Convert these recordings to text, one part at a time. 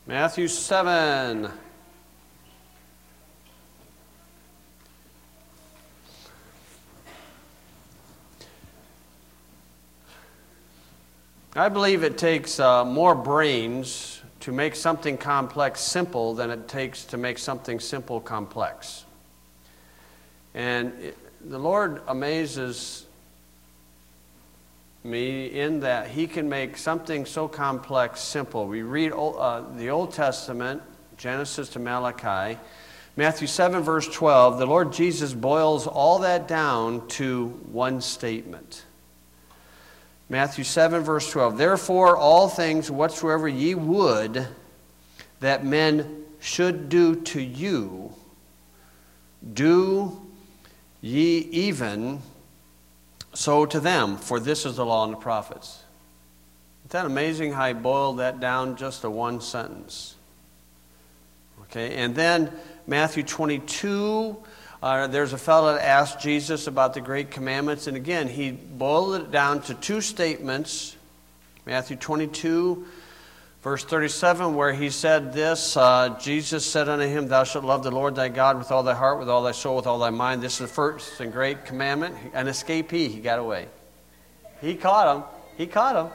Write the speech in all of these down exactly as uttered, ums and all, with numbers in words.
Matthew seven. I believe it takes uh, more brains to make something complex simple than it takes to make something simple complex. And it, the Lord amazes me in that He can make something so complex simple. We read uh, the Old Testament, Genesis to Malachi, Matthew seven verse twelve, the Lord Jesus boils all that down to one statement. Matthew seven verse twelve, therefore all things whatsoever ye would that men should do to you, do ye even so to them, for this is the law and the prophets. Isn't that amazing how He boiled that down just to one sentence? Okay, and then Matthew twenty-two, uh, there's a fellow that asked Jesus about the great commandments, and again, He boiled it down to two statements. Matthew twenty-two, verse thirty-seven, where He said this, uh, Jesus said unto him, thou shalt love the Lord thy God with all thy heart, with all thy soul, with all thy mind. This is the first and great commandment. An escapee, he got away. He caught him. He caught him.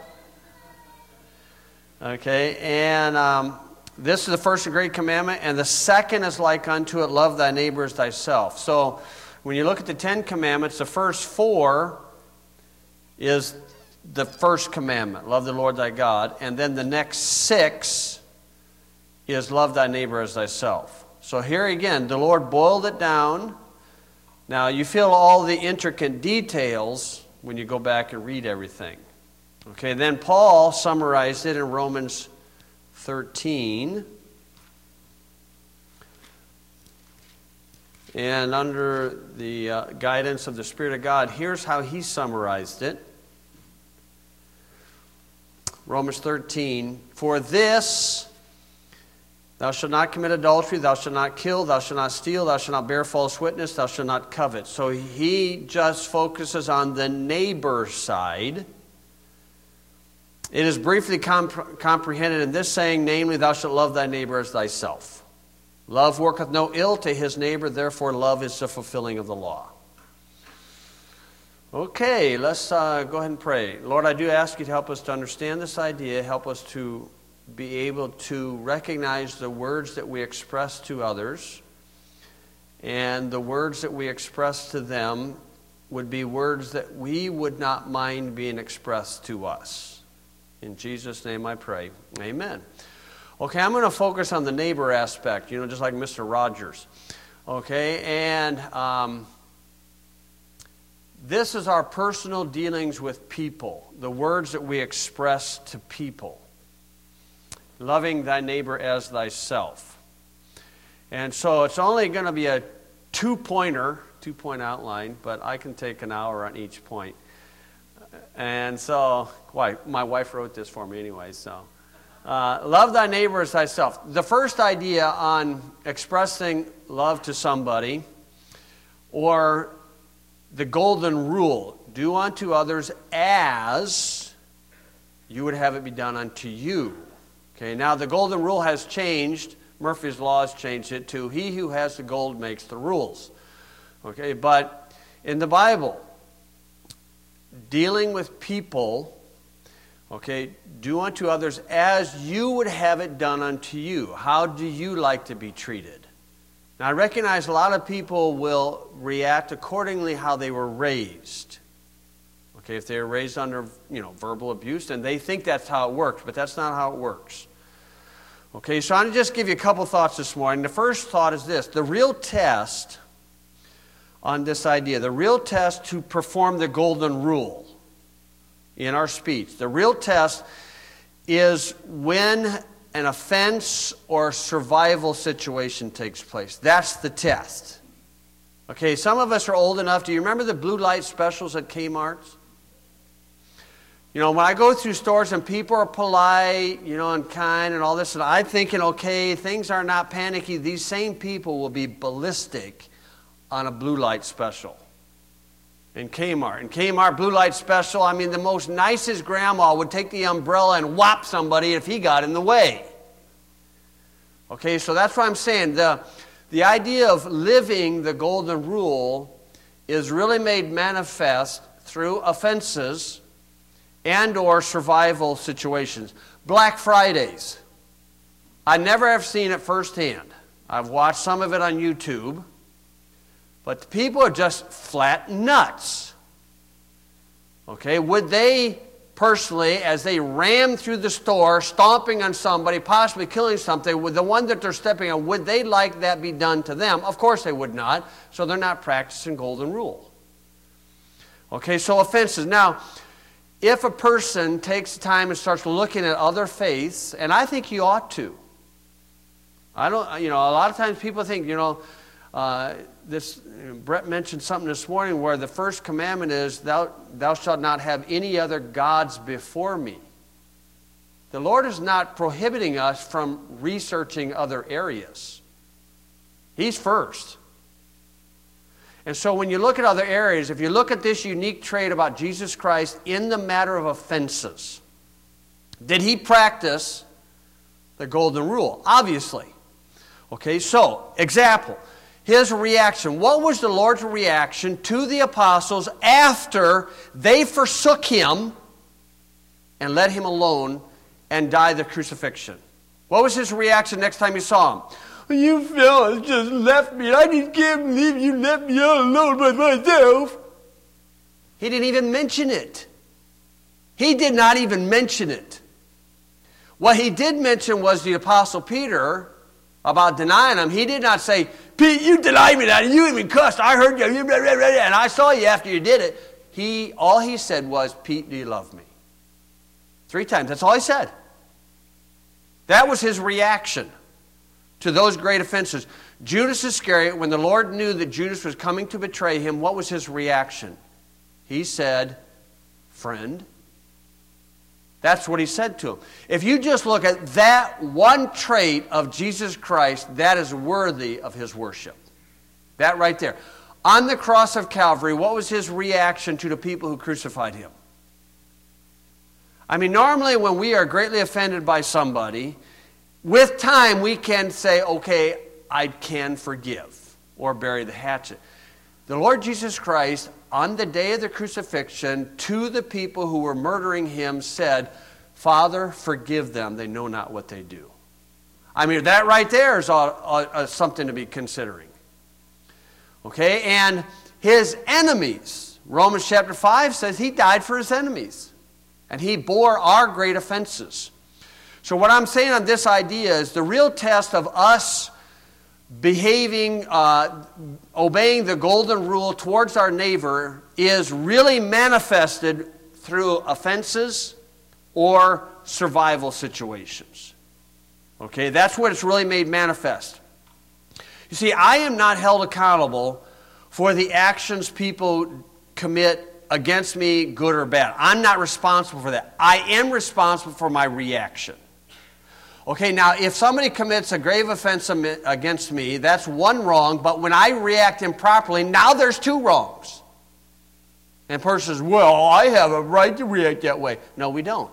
Okay, and um, this is the first and great commandment, and the second is like unto it, love thy neighbor as thyself. So when you look at the Ten Commandments, the first four is the first commandment, love the Lord thy God, and then the next six is love thy neighbor as thyself. So here again, the Lord boiled it down. Now you feel all the intricate details when you go back and read everything. Okay, then Paul summarized it in Romans thirteen. And under the uh, guidance of the Spirit of God, here's how he summarized it. Romans thirteen, for this, thou shalt not commit adultery, thou shalt not kill, thou shalt not steal, thou shalt not bear false witness, thou shalt not covet. So he just focuses on the neighbor side. It is briefly comp- comprehended in this saying, namely, thou shalt love thy neighbor as thyself. Love worketh no ill to his neighbor, therefore love is the fulfilling of the law. Okay, let's uh, go ahead and pray. Lord, I do ask you to help us to understand this idea, help us to be able to recognize the words that we express to others, and the words that we express to them would be words that we would not mind being expressed to us. In Jesus' name I pray. Amen. Okay, I'm going to focus on the neighbor aspect, you know, just like Mister Rogers. Okay, and um, this is our personal dealings with people, the words that we express to people. Loving thy neighbor as thyself. And so it's only going to be a two-pointer, two-point outline, but I can take an hour on each point. And so, why, my wife wrote this for me anyway, so. Uh, love thy neighbor as thyself. The first idea on expressing love to somebody, or the golden rule, do unto others as you would have it be done unto you. Okay, now the golden rule has changed. Murphy's Law has changed it to he who has the gold makes the rules. Okay, but in the Bible, dealing with people, okay, do unto others as you would have it done unto you. How do you like to be treated? Now, I recognize a lot of people will react accordingly how they were raised. Okay, if they were raised under, you know, verbal abuse, then they think that's how it works, but that's not how it works. Okay, so I'm going to just give you a couple thoughts this morning. The first thought is this. The real test on this idea, the real test to perform the golden rule in our speech, the real test is when an offense or survival situation takes place. That's the test. Okay, some of us are old enough. Do you remember the blue light specials at Kmart's? You know, when I go through stores and people are polite, you know, and kind and all this, and I'm thinking, okay, things are not panicky, these same people will be ballistic on a blue light special. In Kmart. In Kmart blue light special, I mean, the most nicest grandma would take the umbrella and whop somebody if he got in the way. Okay, so that's what I'm saying. The, the idea of living the golden rule is really made manifest through offenses and or survival situations. Black Fridays. I never have seen it firsthand. I've watched some of it on YouTube. But the people are just flat nuts. Okay, would they personally, as they ram through the store, stomping on somebody, possibly killing something, with the one that they're stepping on, would they like that be done to them? Of course they would not, so they're not practicing golden rule. Okay, so offenses. Now, if a person takes the time and starts looking at other faiths, and I think you ought to. I don't, you know, a lot of times people think, you know, uh, this, Brett mentioned something this morning where the first commandment is, thou, thou shalt not have any other gods before me. The Lord is not prohibiting us from researching other areas. He's first. And so when you look at other areas, if you look at this unique trait about Jesus Christ in the matter of offenses, did he practice the golden rule? Obviously. Okay, so, example. His reaction. What was the Lord's reaction to the apostles after they forsook him and let him alone and died the crucifixion? What was his reaction next time you saw him? You fellas just left me. I just can't believe you left me all alone by myself. He didn't even mention it. He did not even mention it. What he did mention was the Apostle Peter about denying him. He did not say, Pete, you denied me that. You even cussed. I heard you. And I saw you after you did it. He, all he said was, Pete, do you love me? Three times. That's all he said. That was his reaction to those great offenses. Judas Iscariot, when the Lord knew that Judas was coming to betray him, what was his reaction? He said, friend. That's what he said to him. If you just look at that one trait of Jesus Christ, that is worthy of his worship. That right there. On the cross of Calvary, what was his reaction to the people who crucified him? I mean, normally when we are greatly offended by somebody, with time we can say, okay, I can forgive or bury the hatchet. The Lord Jesus Christ, on the day of the crucifixion, to the people who were murdering him, said, Father, forgive them. They know not what they do. I mean, that right there is all, all, something to be considering. Okay, and his enemies, Romans chapter five says he died for his enemies. And he bore our great offenses. So what I'm saying on this idea is the real test of us behaving, uh, obeying the golden rule towards our neighbor is really manifested through offenses or survival situations. Okay, that's what it's really made manifest. You see, I am not held accountable for the actions people commit against me, good or bad. I'm not responsible for that. I am responsible for my reaction. Okay, now if somebody commits a grave offense against me, that's one wrong, but when I react improperly, now there's two wrongs. And the person says, well, I have a right to react that way. No, we don't.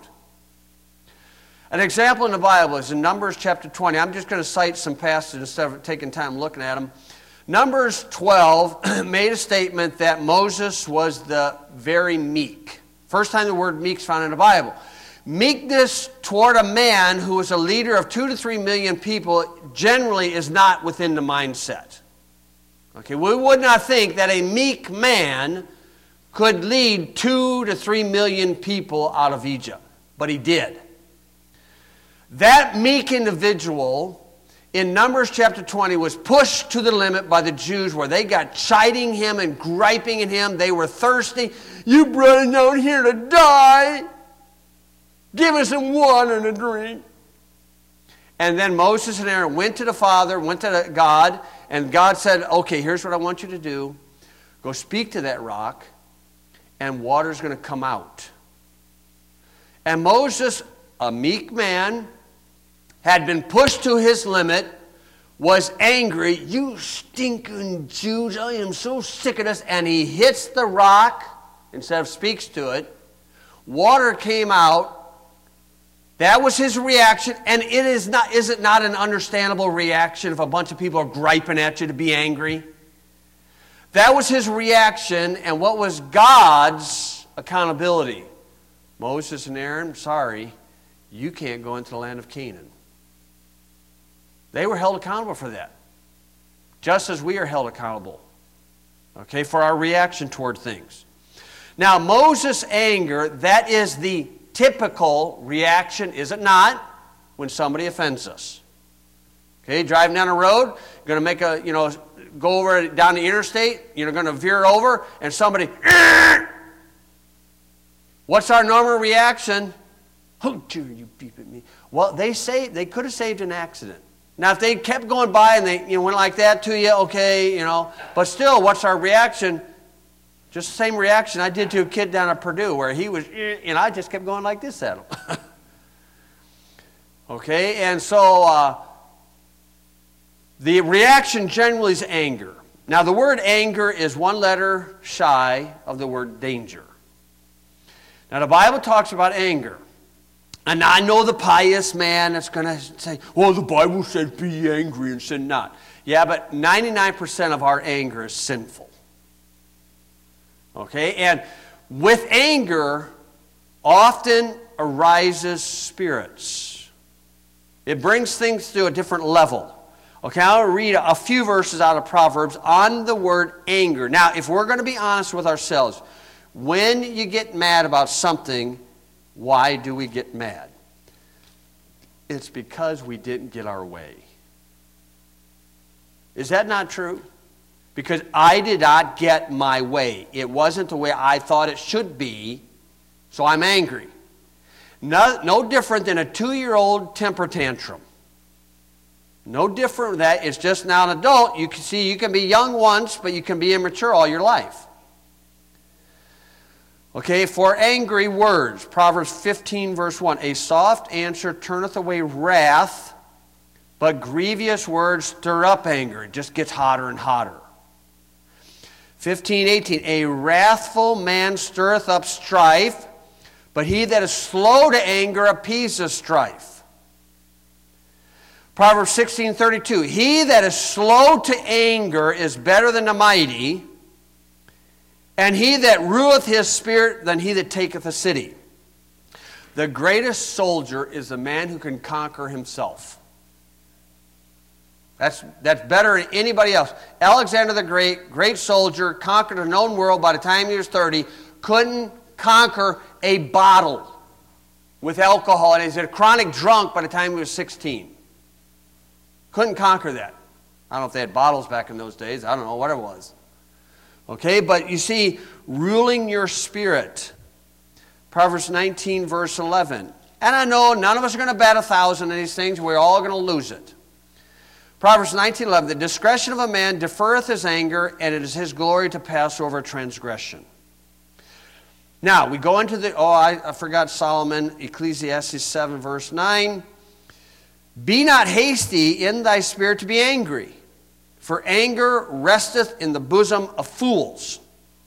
An example in the Bible is in Numbers chapter twenty. I'm just going to cite some passages instead of taking time looking at them. Numbers twelve made a statement that Moses was the very meek. First time the word meek is found in the Bible. Meekness toward a man who is a leader of two to three million people generally is not within the mindset. Okay, we would not think that a meek man could lead two to three million people out of Egypt, but he did. That meek individual in Numbers chapter twenty was pushed to the limit by the Jews where they got chiding him and griping at him. They were thirsty. You brought us out here to die. Give us some water and a drink. And then Moses and Aaron went to the Father, went to God, and God said, okay, here's what I want you to do. Go speak to that rock, and water's going to come out. And Moses, a meek man, had been pushed to his limit, was angry. You stinking Jews, I am so sick of this. And he hits the rock instead of speaks to it. Water came out. That was his reaction, and it is not, is it not an understandable reaction if a bunch of people are griping at you to be angry? That was his reaction, and what was God's accountability? Moses and Aaron, sorry, you can't go into the land of Canaan. They were held accountable for that, just as we are held accountable, okay, for our reaction toward things. Now, Moses' anger, that is the typical reaction, is it not, when somebody offends us? Okay, driving down the road, you're going to make a, you know, go over down the interstate, you're going to veer over, and somebody, what's our normal reaction? How dare you beep at me? Well, they say they could have saved an accident. Now, if they kept going by and they you know, went like that to you, okay, you know, but still, what's our reaction? Just the same reaction I did to a kid down at Purdue where he was, and I just kept going like this at him. Okay, and so uh, the reaction generally is anger. Now, the word anger is one letter shy of the word danger. Now, the Bible talks about anger. And I know the pious man that's going to say, well, the Bible says be angry and sin not. Yeah, but ninety-nine percent of our anger is sinful. Okay, and with anger often arises spirits. It brings things to a different level. Okay, I'll read a few verses out of Proverbs on the word anger. Now, if we're going to be honest with ourselves, when you get mad about something, why do we get mad? It's because we didn't get our way. Is that not true? Because I did not get my way. It wasn't the way I thought it should be, so I'm angry. No, no different than a two-year-old temper tantrum. No different than that. It's just now an adult. You can see you can be young once, but you can be immature all your life. Okay, for angry words, Proverbs fifteen, verse one, a soft answer turneth away wrath, but grievous words stir up anger. It just gets hotter and hotter. fifteen, eighteen, a wrathful man stirreth up strife, but he that is slow to anger appeaseth strife. Proverbs sixteen, thirty-two, he that is slow to anger is better than the mighty, and he that ruleth his spirit than he that taketh a city. The greatest soldier is the man who can conquer himself. That's, that's better than anybody else. Alexander the Great, great soldier, conquered a known world by the time he was thirty, couldn't conquer a bottle with alcohol, and he's a chronic drunk by the time he was sixteen. Couldn't conquer that. I don't know if they had bottles back in those days. I don't know what it was. Okay, but you see, ruling your spirit. Proverbs nineteen, verse eleven. And I know none of us are going to bat a thousand of these things. We're all going to lose it. Proverbs nineteen, eleven. The discretion of a man deferreth his anger, and it is his glory to pass over transgression. Now, we go into the, oh, I, I forgot Solomon, Ecclesiastes seven, verse nine. Be not hasty in thy spirit to be angry, for anger resteth in the bosom of fools.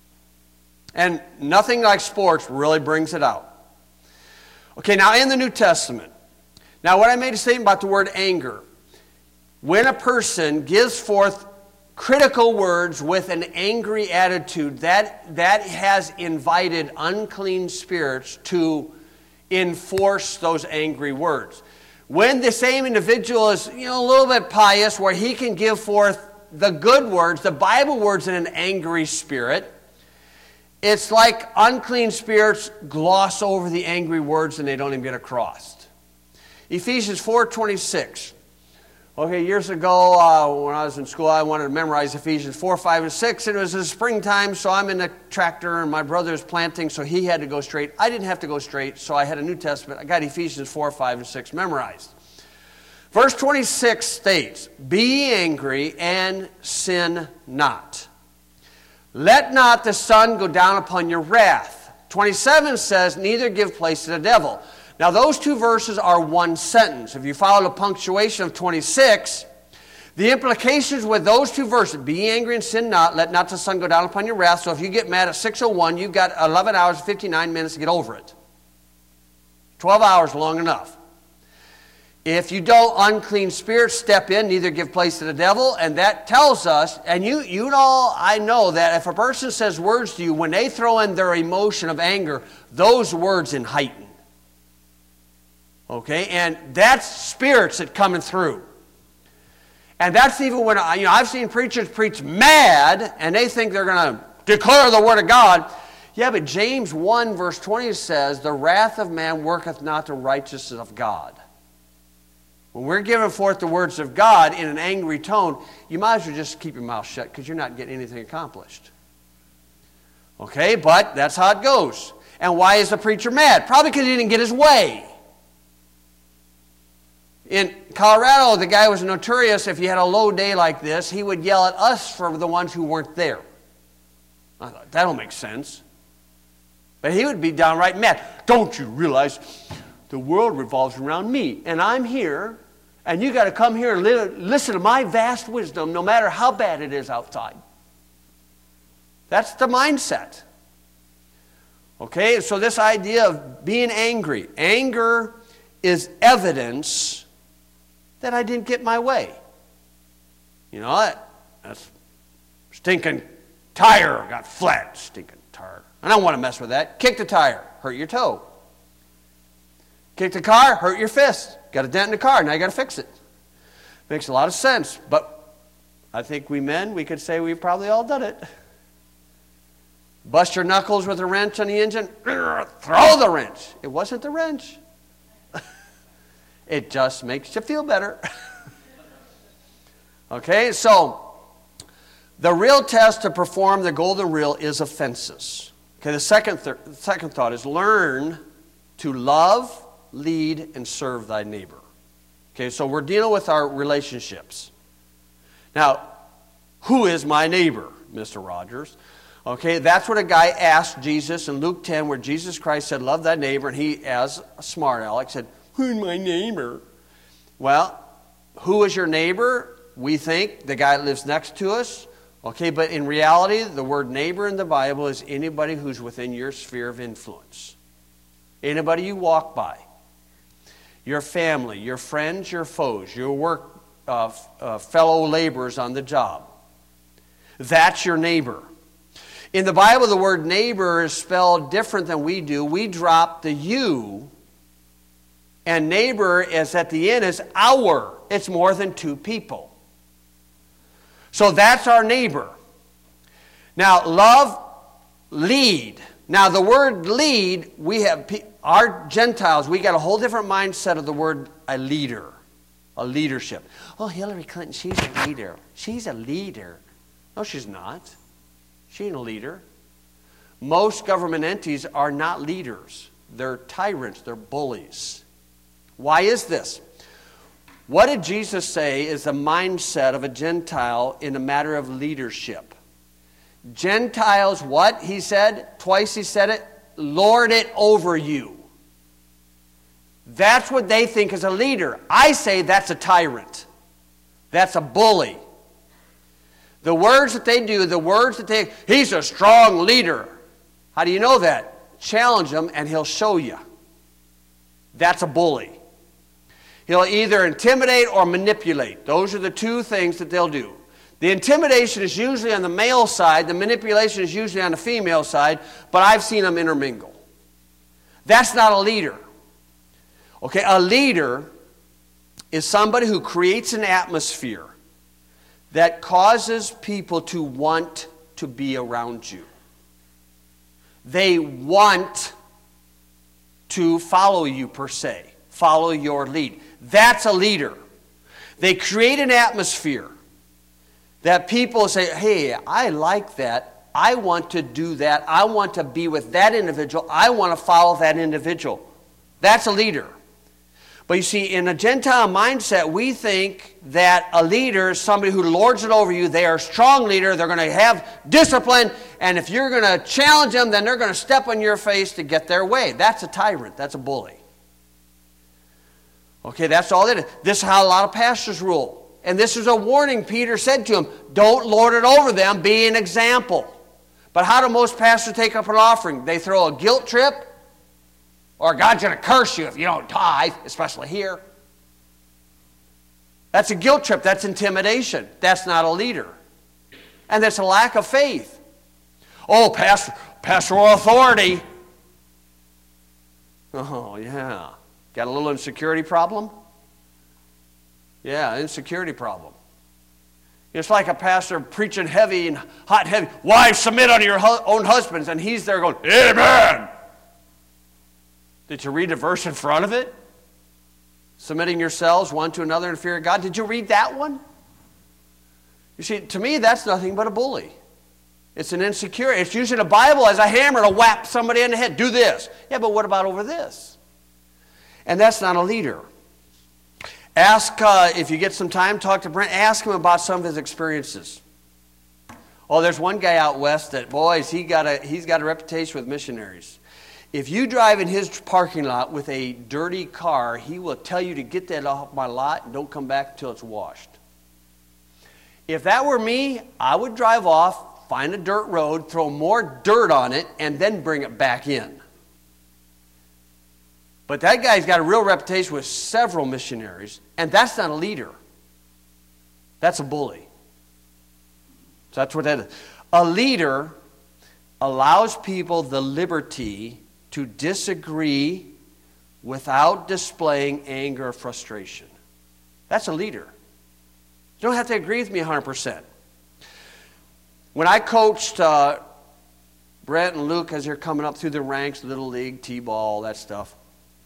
And nothing like sports really brings it out. Okay, now in the New Testament. Now, when I made a statement about the word anger, when a person gives forth critical words with an angry attitude, that, that has invited unclean spirits to enforce those angry words. When the same individual is, you know, a little bit pious, where he can give forth the good words, the Bible words in an angry spirit, it's like unclean spirits gloss over the angry words and they don't even get across. Ephesians four twenty-six. Okay, years ago uh, when I was in school, I wanted to memorize Ephesians four, five, and six. And it was the springtime, so I'm in the tractor and my brother is planting, so he had to go straight. I didn't have to go straight, so I had a New Testament. I got Ephesians four, five, and six memorized. Verse twenty-six states, be ye angry and sin not. Let not the sun go down upon your wrath. twenty-seven says, neither give place to the devil. Now those two verses are one sentence. If you follow the punctuation of twenty-six, the implications with those two verses, be ye angry and sin not, let not the sun go down upon your wrath. So if you get mad at six oh one, you've got eleven hours and fifty-nine minutes to get over it. twelve hours long enough. If you don't, unclean spirits step in, neither give place to the devil. And that tells us, and you, you know, I know that if a person says words to you, when they throw in their emotion of anger, those words in heighten. Okay? And that's spirits that coming through. And that's even when, you know, I've seen preachers preach mad, and they think they're going to declare the word of God. Yeah, but James one verse twenty says, the wrath of man worketh not the righteousness of God. When we're giving forth the words of God in an angry tone, you might as well just keep your mouth shut because you're not getting anything accomplished. Okay, but that's how it goes. And why is the preacher mad? Probably because he didn't get his way. In Colorado, the guy was notorious. If he had a low day like this, he would yell at us for the ones who weren't there. I thought, that don't make sense. But he would be downright mad. Don't you realize the world revolves around me, and I'm here, and you got to come here and li- listen to my vast wisdom, no matter how bad it is outside. That's the mindset. Okay, so this idea of being angry. Anger is evidence that I didn't get my way. You know, that, that's stinking tire got flat, stinking tire. I don't want to mess with that. Kick the tire, hurt your toe. Kick the car, hurt your fist. Got a dent in the car, now you got to fix it. Makes a lot of sense, but I think we men, we could say we've probably all done it. Bust your knuckles with a wrench on the engine, throw the wrench. It wasn't the wrench. It just makes you feel better. Okay, so the real test to perform the golden rule is offenses. Okay, the second, th- second thought is learn to love, lead, and serve thy neighbor. Okay, so we're dealing with our relationships. Now, who is my neighbor, Mister Rogers? Okay, that's what a guy asked Jesus in Luke ten, where Jesus Christ said, love thy neighbor, and he, as a smart aleck, said, who's my neighbor? Well, who is your neighbor? We think the guy that lives next to us. Okay, but in reality, the word neighbor in the Bible is anybody who's within your sphere of influence. Anybody you walk by. Your family, your friends, your foes, your work uh, uh, fellow laborers on the job. That's your neighbor. In the Bible, the word neighbor is spelled different than we do. We drop the you, and neighbor is at the end is our. It's more than two people. So that's our neighbor. Now, love, lead. Now, the word lead, we have, our Gentiles, we got a whole different mindset of the word a leader, a leadership. Oh, Hillary Clinton, she's a leader. She's a leader. No, she's not. She ain't a leader. Most government entities are not leaders. They're tyrants. They're bullies. Why is this? What did Jesus say is the mindset of a Gentile in a matter of leadership? Gentiles, what? He said, twice he said it, lord it over you. That's what they think is a leader. I say that's a tyrant. That's a bully. The words that they do, the words that they, he's a strong leader. How do you know that? Challenge him and he'll show you. That's a bully. He'll either intimidate or manipulate. Those are the two things that they'll do. The intimidation is usually on the male side. The manipulation is usually on the female side. But I've seen them intermingle. That's not a leader. Okay, a leader is somebody who creates an atmosphere that causes people to want to be around you. They want to follow you per se, follow your lead. That's a leader. They create an atmosphere that people say, hey, I like that. I want to do that. I want to be with that individual. I want to follow that individual. That's a leader. But you see, in a Gentile mindset, we think that a leader is somebody who lords it over you. They are a strong leader. They're going to have discipline. And if you're going to challenge them, then they're going to step on your face to get their way. That's a tyrant. That's a bully. Okay, that's all it is. This is how a lot of pastors rule. And this is a warning Peter said to him. Don't lord it over them. Be an example. But how do most pastors take up an offering? They throw a guilt trip. Or God's going to curse you if you don't tithe, especially here. That's a guilt trip. That's intimidation. That's not a leader. And that's a lack of faith. Oh, pastor, pastoral authority. Oh, yeah. Got a little insecurity problem? Yeah, insecurity problem. It's like a pastor preaching heavy and hot and heavy. Wives, submit unto your hu- own husbands. And he's there going, amen. Did you read the verse in front of it? Submitting yourselves one to another in fear of God. Did you read that one? You see, to me, that's nothing but a bully. It's an insecurity. It's using the Bible as a hammer to whap somebody in the head. Do this. Yeah, but what about over this? And that's not a leader. Ask, uh, if you get some time, talk to Brent. Ask him about some of his experiences. Oh, there's one guy out west that, boys, he got a, he's got a reputation with missionaries. If you drive in his parking lot with a dirty car, he will tell you to get that off my lot and don't come back until it's washed. If that were me, I would drive off, find a dirt road, throw more dirt on it, and then bring it back in. But that guy's got a real reputation with several missionaries, and that's not a leader. That's a bully. So that's what that is. A leader allows people the liberty to disagree without displaying anger or frustration. That's a leader. You don't have to agree with me one hundred percent. When I coached uh, Brent and Luke as they're coming up through the ranks, Little League, T-ball, that stuff,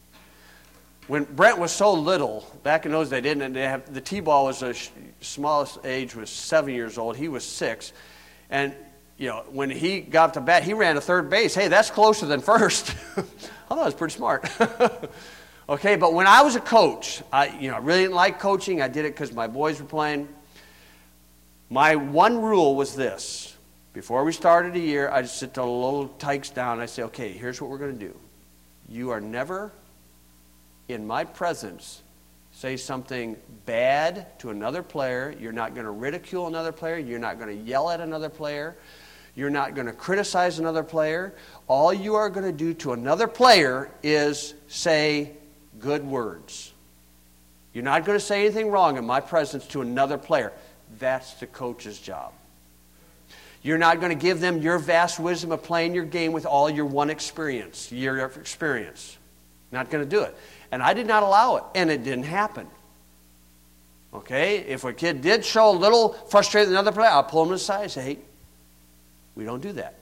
when Brent was so little, back in those days, they didn't they have, the T-ball was the sh- smallest age was seven years old. He was six. And, you know, when he got to bat, he ran to third base. Hey, that's closer than first. I thought it was pretty smart. Okay, but when I was a coach, I you know, I really didn't like coaching. I did it because my boys were playing. My one rule was this. Before we started a year, I just sit the little tykes down and I say, okay, here's what we're going to do. You are never, in my presence, say something bad to another player. You're not going to ridicule another player. You're not going to yell at another player. You're not going to criticize another player. All you are going to do to another player is say good words. You're not going to say anything wrong in my presence to another player. That's the coach's job. You're not going to give them your vast wisdom of playing your game with all your one experience, year of experience. Not going to do it. And I did not allow it, and it didn't happen. Okay? If a kid did show a little frustrated with another player, I'll pull him aside and say, hey, we don't do that.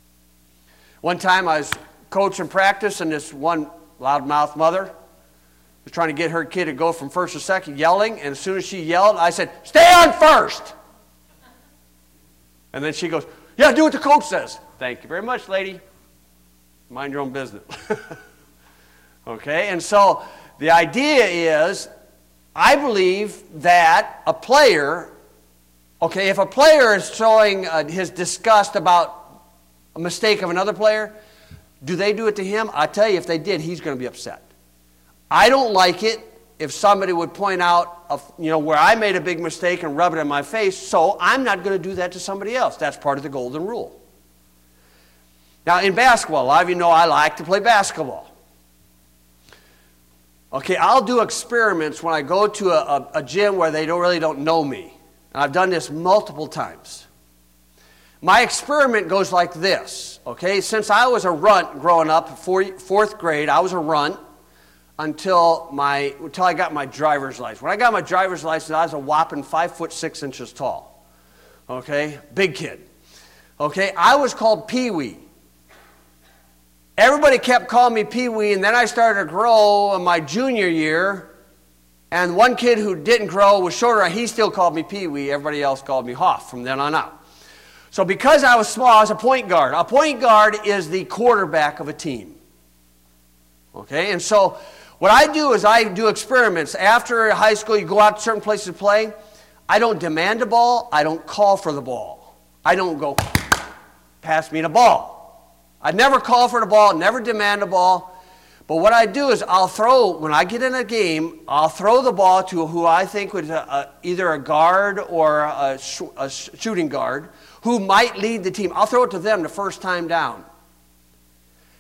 One time I was coaching practice, and this one loudmouth mother was trying to get her kid to go from first to second, yelling, and as soon as she yelled, I said, stay on first! And then she goes, yeah, do what the coach says. Thank you very much, lady. Mind your own business. Okay, and so the idea is, I believe that a player, okay, if a player is showing uh, his disgust about a mistake of another player, do they do it to him? I tell you, if they did, he's going to be upset. I don't like it if somebody would point out, a, you know, where I made a big mistake and rub it in my face, so I'm not going to do that to somebody else. That's part of the golden rule. Now, in basketball, a lot of you know I like to play basketball. Okay, I'll do experiments when I go to a, a, a gym where they don't really don't know me. And I've done this multiple times. My experiment goes like this. Okay, since I was a runt growing up, four, fourth grade, I was a runt until my until I got my driver's license. When I got my driver's license, I was a whopping five foot six inches tall. Okay, big kid. Okay, I was called Pee-wee. Everybody kept calling me Pee-wee, and then I started to grow in my junior year, and one kid who didn't grow was shorter, and he still called me Pee-wee. Everybody else called me Hoff from then on out. So because I was small, I was a point guard. A point guard is the quarterback of a team. Okay, and so what I do is I do experiments. After high school, you go out to certain places to play. I don't demand a ball. I don't call for the ball. I don't go, pass me the ball. I never call for the ball, never demand a ball. But what I do is I'll throw, when I get in a game, I'll throw the ball to who I think was a, a, either a guard or a, sh- a shooting guard who might lead the team. I'll throw it to them the first time down.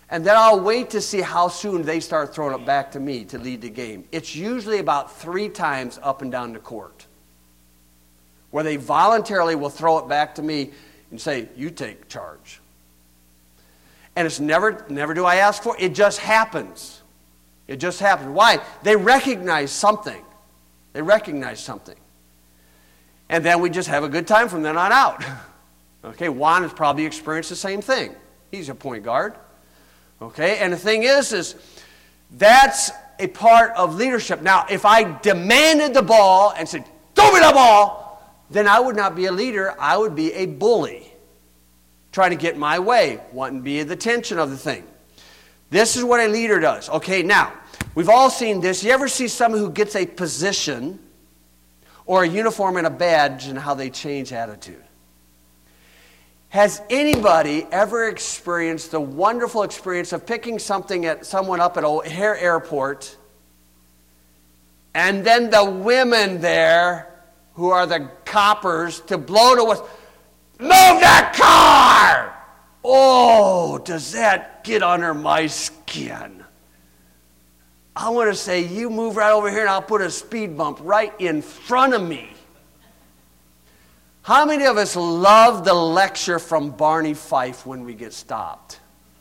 And then I'll wait to see how soon they start throwing it back to me to lead the game. It's usually about three times up and down the court, where they voluntarily will throw it back to me and say, you take charge. And it's never, never do I ask for it. It just happens. It just happens. Why? They recognize something. They recognize something. And then we just have a good time from then on out. Okay, Juan has probably experienced the same thing. He's a point guard. Okay, and the thing is, is that's a part of leadership. Now, if I demanded the ball and said, throw me the ball, then I would not be a leader. I would be a bully, trying to get my way, wanting to be the attention of the thing. This is what a leader does. Okay, now, we've all seen this. You ever see someone who gets a position or a uniform and a badge and how they change attitude? Has anybody ever experienced the wonderful experience of picking something at someone up at O'Hare Airport, and then the women there, who are the coppers, to blow the whistle, move that car! Oh, does that get under my skin? I want to say, you move right over here and I'll put a speed bump right in front of me. How many of us love the lecture from Barney Fife when we get stopped?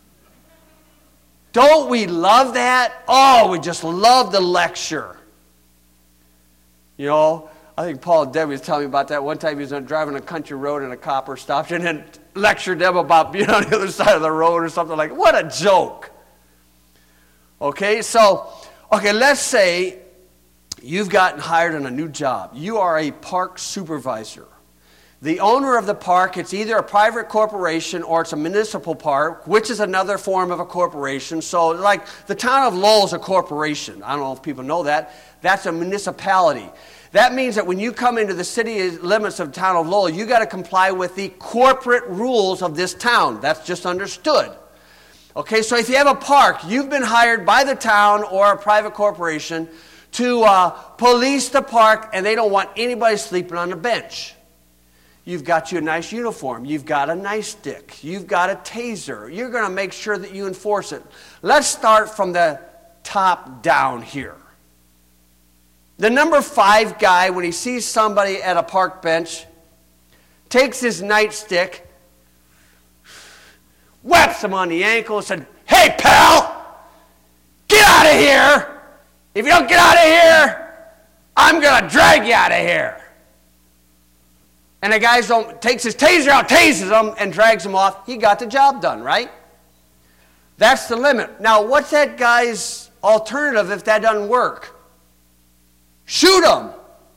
Don't we love that? Oh, we just love the lecture. You know, I think Paul and Debbie was telling me about that. One time he was driving a country road and a copper stopped and then lectured them about being on the other side of the road or something like that. What a joke. Okay, so, okay, let's say you've gotten hired on a new job. You are a park supervisor. The owner of the park, it's either a private corporation or it's a municipal park, which is another form of a corporation. So like the town of Lowell is a corporation. I don't know if people know that. That's a municipality. That means that when you come into the city limits of the town of Lowell, you got to comply with the corporate rules of this town. That's just understood. Okay, so if you have a park, you've been hired by the town or a private corporation to uh, police the park, and they don't want anybody sleeping on the bench. You've got you a nice uniform. You've got a nice stick. You've got a taser. You're going to make sure that you enforce it. Let's start from the top down here. The number five guy, when he sees somebody at a park bench, takes his nightstick, whaps him on the ankle and said, "Hey, pal, get out of here. If you don't get out of here, I'm going to drag you out of here." And the guy takes his taser out, tases him, and drags him off. He got the job done, right? That's the limit. Now, what's that guy's alternative if that doesn't work? Shoot him.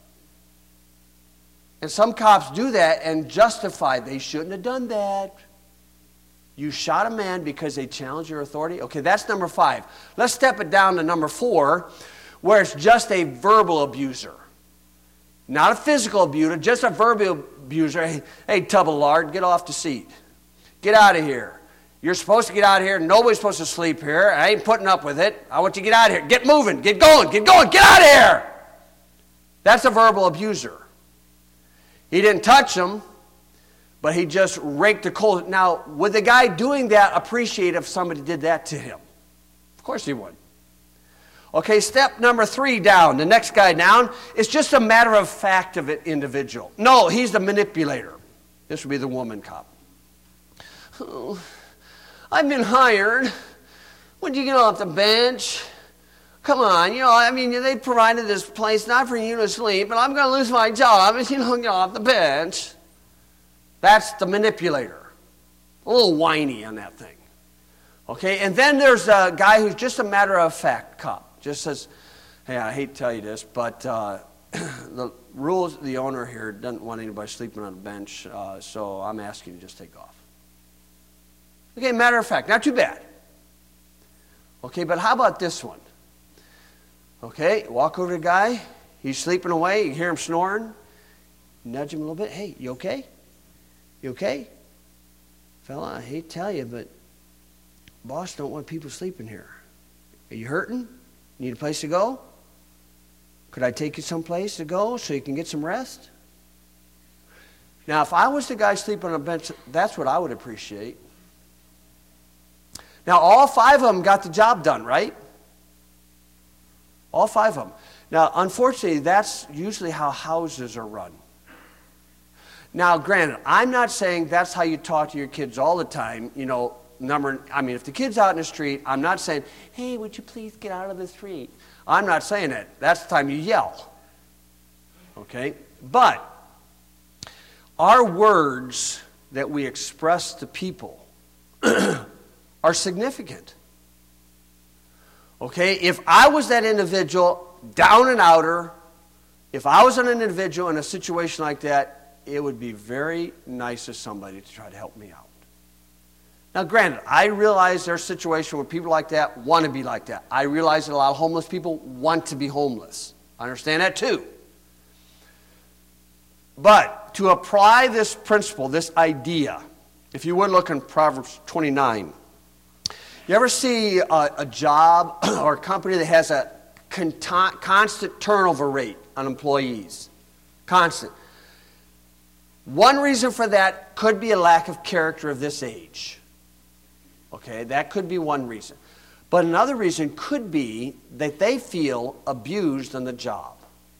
And some cops do that and justify they shouldn't have done that. You shot a man because they challenged your authority? Okay, that's number five. Let's step it down to number four, where it's just a verbal abuser. Not a physical abuser, just a verbal abuser. Hey, hey, tub of lard, get off the seat. Get out of here. You're supposed to get out of here. Nobody's supposed to sleep here. I ain't putting up with it. I want you to get out of here. Get moving. Get going. Get going. Get out of here. That's a verbal abuser. He didn't touch him, but he just raked the coals. Now, would the guy doing that appreciate if somebody did that to him? Of course he would. Okay, step number three down, the next guy down, is just a matter of fact of an individual. No, he's the manipulator. This would be the woman cop. Oh, I've been hired. When did you get off the bench? Come on, you know, I mean, they provided this place not for you to sleep, and I'm going to lose my job if you don't get off the bench. That's the manipulator. A little whiny on that thing. Okay, and then there's a guy who's just a matter of fact cop. Just says, hey, I hate to tell you this, but uh, the rules, the owner here doesn't want anybody sleeping on the bench, uh, so I'm asking you to just take off. Okay, matter of fact, not too bad. Okay, but how about this one? Okay, walk over to the guy, he's sleeping away, you hear him snoring, nudge him a little bit, hey, you okay? You okay? Fella, I hate to tell you, but boss don't want people sleeping here. Are you hurting? Need a place to go? Could I take you someplace to go so you can get some rest? Now, if I was the guy sleeping on a bench, that's what I would appreciate. Now, all five of them got the job done, right? All five of them. Now, unfortunately, that's usually how houses are run. Now, granted, I'm not saying that's how you talk to your kids all the time. You know, number. I mean, if the kid's out in the street, I'm not saying, hey, would you please get out of the street? I'm not saying that. That's the time you yell. Okay? But our words that we express to people are significant. Okay? If I was that individual, down and outer, if I was an individual in a situation like that, it would be very nice of somebody to try to help me out. Now, granted, I realize there's a situation where people like that want to be like that. I realize that a lot of homeless people want to be homeless. I understand that too. But to apply this principle, this idea, if you would look in Proverbs twenty-nine, you ever see a, a job or a company that has a con- constant turnover rate on employees? Constant. One reason for that could be a lack of character of this age. Okay, that could be one reason. But another reason could be that they feel abused on the job.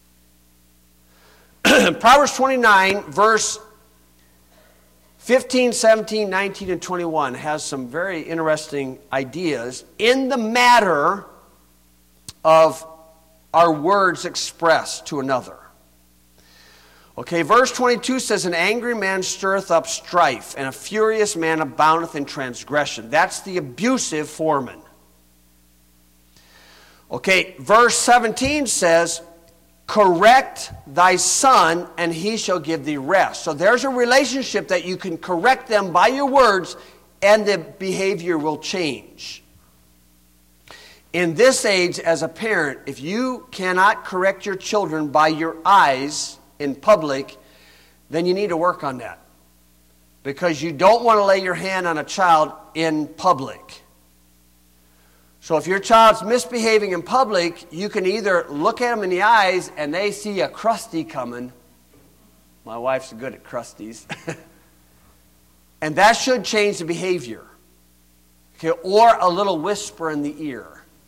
Proverbs twenty-nine, verse fifteen, seventeen, nineteen, and twenty-one has some very interesting ideas in the matter of our words expressed to another. Okay, verse twenty-two says, an angry man stirreth up strife, and a furious man aboundeth in transgression. That's the abusive foreman. Okay, verse seventeen says, correct thy son, and he shall give thee rest. So there's a relationship that you can correct them by your words, and the behavior will change. In this age, as a parent, if you cannot correct your children by your eyes in public, then you need to work on that. Because you don't want to lay your hand on a child in public. So if your child's misbehaving in public, you can either look at them in the eyes and they see a crusty coming. My wife's good at crusties. And that should change the behavior. Okay, or a little whisper in the ear.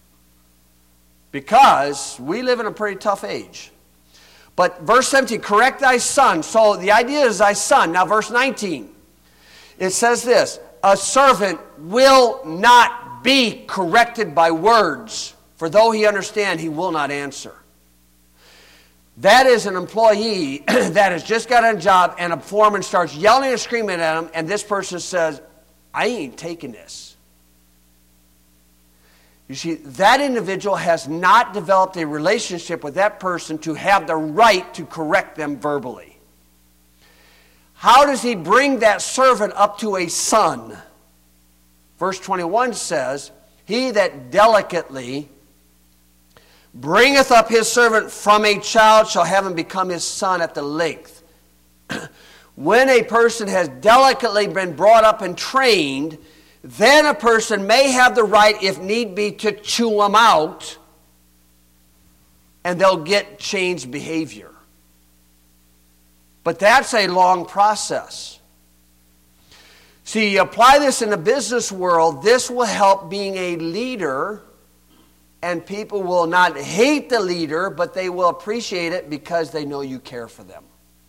Because we live in a pretty tough age. But verse seventeen, correct thy son. So the idea is thy son. Now verse nineteen, it says this, a servant will not be corrected by words, for though he understand, he will not answer. That is an employee that has just got a job and a foreman starts yelling and screaming at him, and this person says, I ain't taking this. You see, that individual has not developed a relationship with that person to have the right to correct them verbally. How does he bring that servant up to a son? Verse twenty-one says, he that delicately bringeth up his servant from a child shall have him become his son at the length. When a person has delicately been brought up and trained, then a person may have the right, if need be, to chew them out, and they'll get changed behavior. But that's a long process. See, you apply this in the business world, this will help being a leader, and people will not hate the leader, but they will appreciate it because they know you care for them.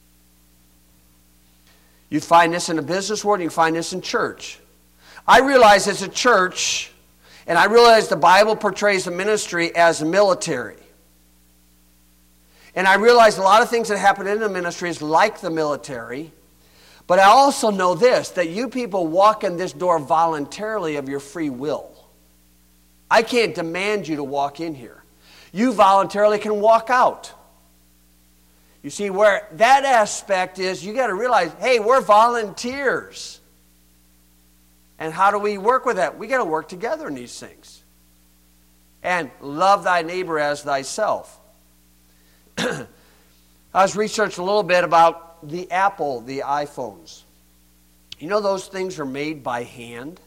You find this in the business world, you find this in church. I realize as a church, and I realize the Bible portrays the ministry as military. And I realize a lot of things that happen in the ministry is like the military. But I also know this, that you people walk in this door voluntarily of your free will. I can't demand you to walk in here. You voluntarily can walk out. You see, where that aspect is, you got to realize, hey, we're volunteers. And how do we work with that? We got to work together in these things. And love thy neighbor as thyself. I was researching a little bit about the Apple, the iPhones. You know those things are made by hand?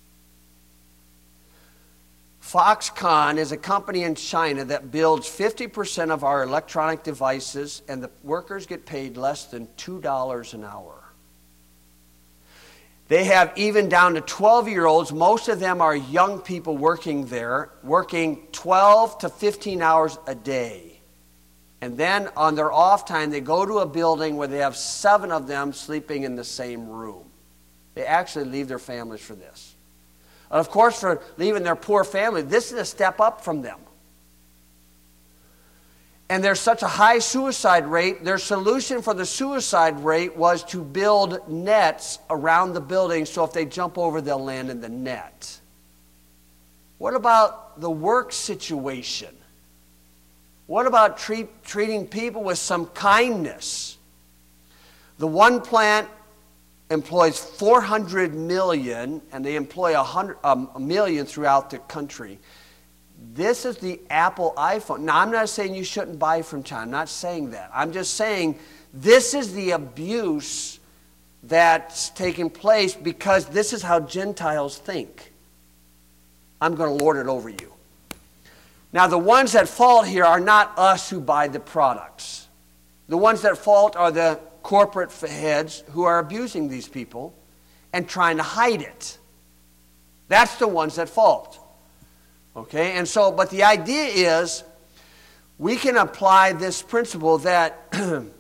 Foxconn is a company in China that builds fifty percent of our electronic devices, and the workers get paid less than two dollars an hour. They have even down to twelve-year-olds. Most of them are young people working there, working twelve to fifteen hours a day. And then on their off time, they go to a building where they have seven of them sleeping in the same room. They actually leave their families for this. And of course, for leaving their poor family, this is a step up from them. And there's such a high suicide rate, their solution for the suicide rate was to build nets around the building so if they jump over, they'll land in the net. What about the work situation? What about treat, treating people with some kindness? The one plant employs four hundred million, and they employ one hundred, um, a million throughout the country. This is the Apple iPhone. Now, I'm not saying you shouldn't buy from China. I'm not saying that. I'm just saying this is the abuse that's taking place because this is how Gentiles think. I'm going to lord it over you. Now, the ones at fault here are not us who buy the products. The ones that fault are the corporate heads who are abusing these people and trying to hide it. That's the ones at fault. Okay, and so, but the idea is we can apply this principle that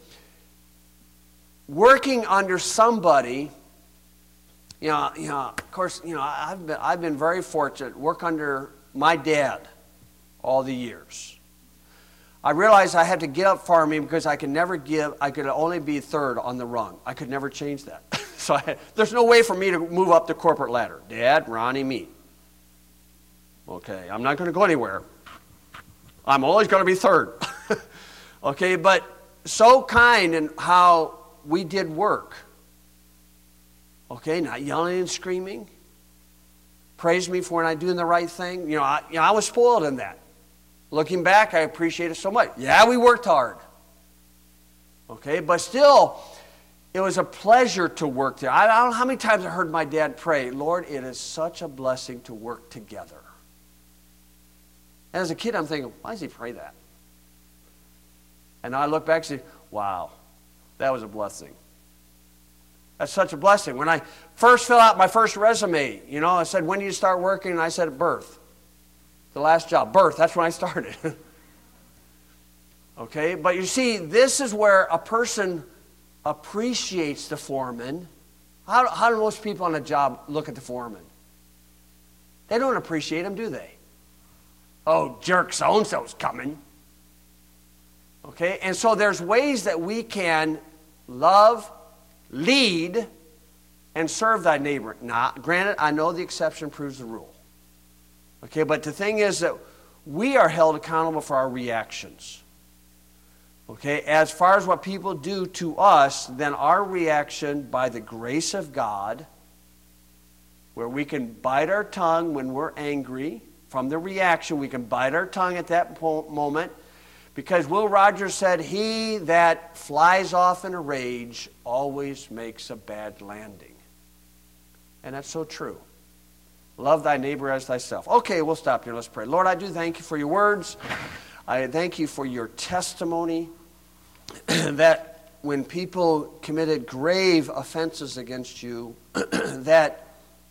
working under somebody, you know, you know, of course, you know, I've been, I've been very fortunate to work under my dad all the years. I realized I had to get up for me because I could never give, I could only be third on the rung. I could never change that. So I had, there's no way for me to move up the corporate ladder. Dad, Ronnie, me. Okay, I'm not going to go anywhere. I'm always going to be third. Okay, but so kind in how we did work. Okay, not yelling and screaming. Praise me for when I'm doing the right thing. You know, I, you know, I was spoiled in that. Looking back, I appreciate it so much. Yeah, we worked hard. Okay, but still, it was a pleasure to work there. I don't know how many times I heard my dad pray, Lord, it is such a blessing to work together. And as a kid, I'm thinking, why does he pray that? And I look back and say, wow, that was a blessing. That's such a blessing. When I first filled out my first resume, you know, I said, when do you start working? And I said, at birth. The last job, birth, that's when I started. Okay, but you see, this is where a person appreciates the foreman. How, how do most people on a job look at the foreman? They don't appreciate him, do they? Oh, jerk, so-and-so's coming. Okay, and so there's ways that we can love, lead, and serve thy neighbor. Now, granted, I know the exception proves the rule. Okay, but the thing is that we are held accountable for our reactions. Okay, as far as what people do to us, then our reaction by the grace of God, where we can bite our tongue when we're angry, from the reaction, we can bite our tongue at that moment, because Will Rogers said, he that flies off in a rage always makes a bad landing. And that's so true. Love thy neighbor as thyself. Okay, we'll stop here. Let's pray. Lord, I do thank you for your words. I thank you for your testimony that when people committed grave offenses against you, that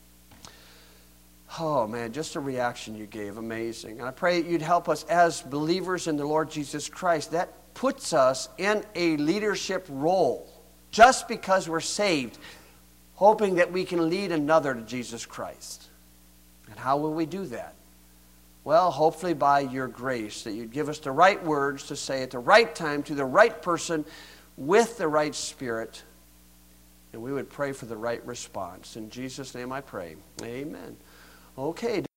oh, man, just the reaction you gave, amazing. And I pray you'd help us as believers in the Lord Jesus Christ. That puts us in a leadership role just because we're saved, hoping that we can lead another to Jesus Christ. And how will we do that? Well, hopefully by your grace, that you'd give us the right words to say at the right time to the right person with the right spirit, and we would pray for the right response. In Jesus' name I pray. Amen. Okay.